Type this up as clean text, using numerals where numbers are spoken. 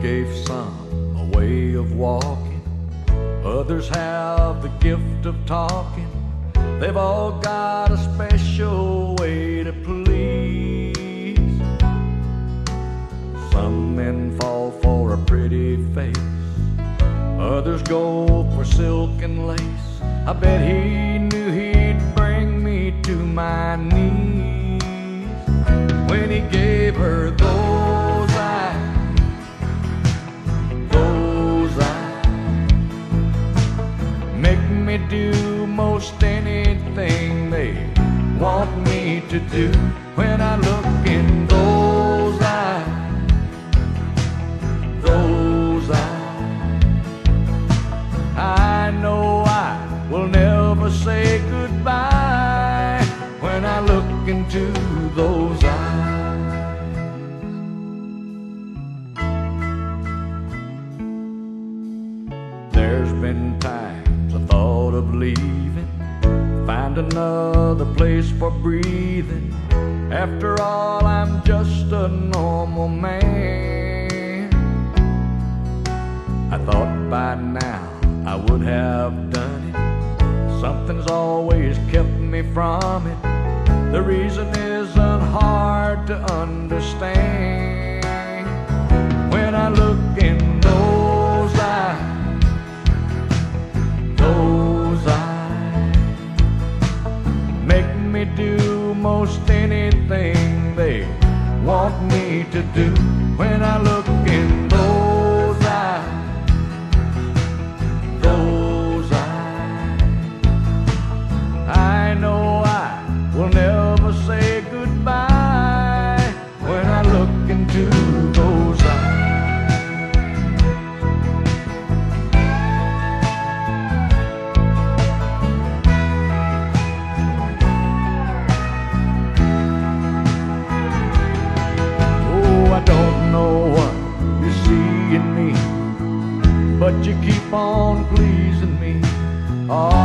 gave some a way of walking, others have the gift of talking. They've all got a special way to please. Some men fall for a pretty face, others go for silk and lace. I bet he knew he'd bring me to my knees when he gave her those eyes, those eyes. Make me do most anything they want me to do. When I look in those eyes, those eyes, I know I will never say goodbye. When I look into those eyes, there's been times I thought of leaving, find another place for breathing. After all, I'm just a normal man. I thought by now I would have done it. Something's always kept me from it. The reason isn't hard to understand. When I look in those eyes, those eyes, make me do most anything they want me to do. When I look in those eyes, those eyes, I know I will never say goodbye. When I look into those eyes. Oh, I don't know what you see in me, but you keep on pleasing me. Oh,